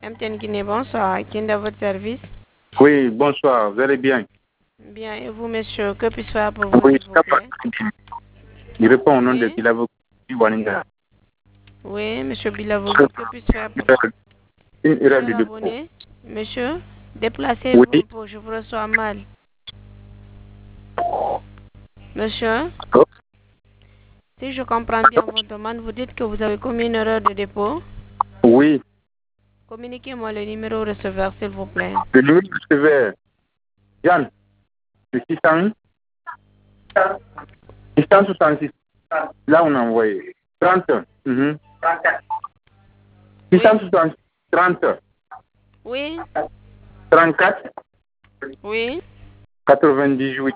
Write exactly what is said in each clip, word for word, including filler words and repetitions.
M T N Guinée, bonsoir. Qui est dans votre service? Oui, bonsoir, vous allez bien? Bien, et vous, monsieur, que puis-je faire pour vous, Oui, s'il vous plaît? il répond au nom Oui. de Bilavo Waninga. Oui, monsieur Bilavogi, que puis-je faire pour vous? Une erreur de Cher dépôt. abonné, monsieur, déplacez-vous Oui. un peu, je vous reçois mal. Monsieur, Oh, si je comprends bien votre demande, vous dites que vous avez commis une erreur de dépôt. oui, Communiquez-moi le numéro receveur, s'il vous plaît. le numéro de receveur, Yann, c'est six cents, six cent soixante-six. Là, on a envoyé trente. Mhm. Oui. six cent soixante, trente, Oui, trente-quatre, oui. quatre-vingt-dix-huit.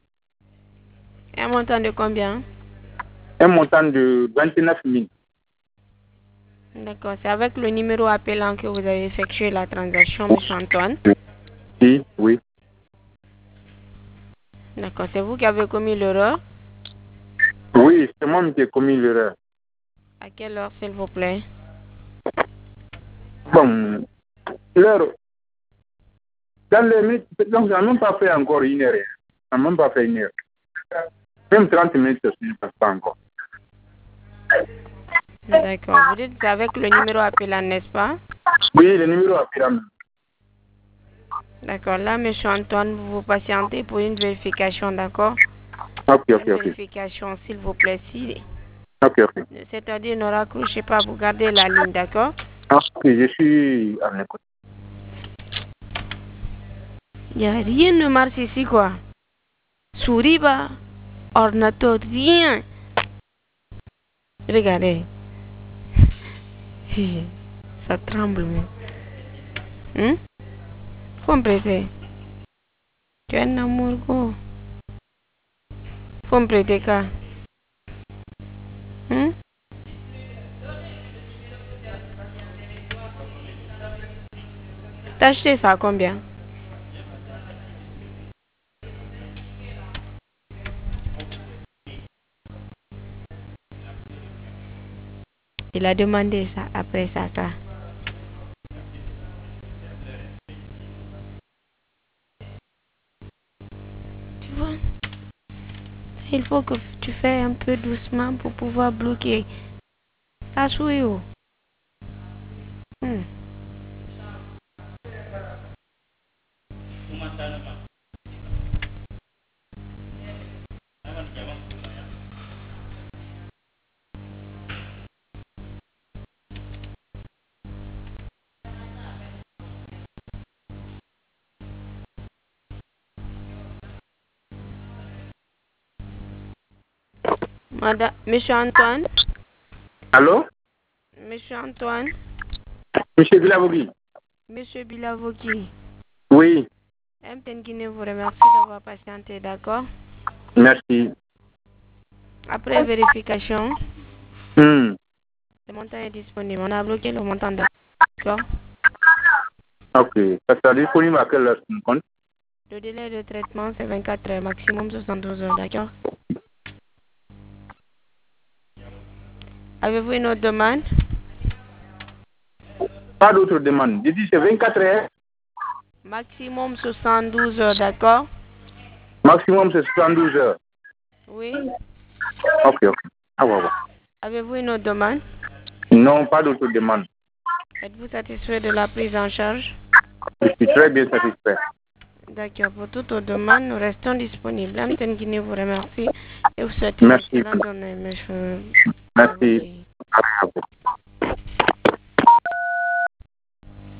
Un montant de combien? Un montant de vingt-neuf mille. D'accord, c'est avec le numéro appelant que vous avez effectué la transaction, monsieur Antoine. Oui, oui. D'accord, c'est vous qui avez commis l'erreur. Oui, c'est moi qui ai commis l'erreur. À quelle heure, s'il vous plaît? Bon, l'heure, dans les minutes, donc, ça n'a même pas fait encore une heure. Ça n'a même pas fait une heure. Même trente minutes, ça ne passe pas encore. D'accord, vous dites que c'est avec le numéro appelant, n'est-ce pas? Oui, le numéro à pyramide. D'accord, là, monsieur Antoine, vous vous patientez pour une vérification, d'accord? Ok, ok, Une ok. vérification, s'il vous plaît. Si, Ok, ok. c'est-à-dire, ne raccrochez pas, vous gardez la ligne, d'accord? Ok, je suis en écoute. Il n'y a rien de marche ici, quoi. Souris, bah, ordinateur, rien. Regardez. Ça tremble, mais. Hum? Faut me prêter. Tu es un amour, quoi. Faut me prêter, quoi. Hum? T'as acheté ça à combien? Il a demandé ça après ça, ça. Tu vois? Il faut que tu fais un peu doucement pour pouvoir bloquer. Ça souille où? Hum. Madame, monsieur Antoine? Allô? Monsieur Antoine? Monsieur Bilavogi? Monsieur Bilavogi? Oui, M T N Guinée vous remercie d'avoir patienté, d'accord? merci. Après vérification, Hmm. le montant est disponible. On a bloqué le montant, d'accord? Ok, ça sera disponible à quelle heure, mon compte? Le délai de traitement, c'est vingt-quatre heures, maximum soixante-douze heures, d'accord? Avez-vous une autre demande? Pas d'autre demande. J'ai dit c'est vingt-quatre heures. Maximum soixante-douze heures, d'accord? Maximum c'est soixante-douze heures. Oui. Ok, ok. Ah, ouais, ouais. Avez-vous une autre demande? Non, pas d'autre demande. Êtes-vous satisfait de la prise en charge? Je suis très bien satisfait. D'accord. Pour toute autre demande, nous restons disponibles. M T N Guinée vous remercie et vous souhaite une Merci. excellente journée, monsieur. Merci.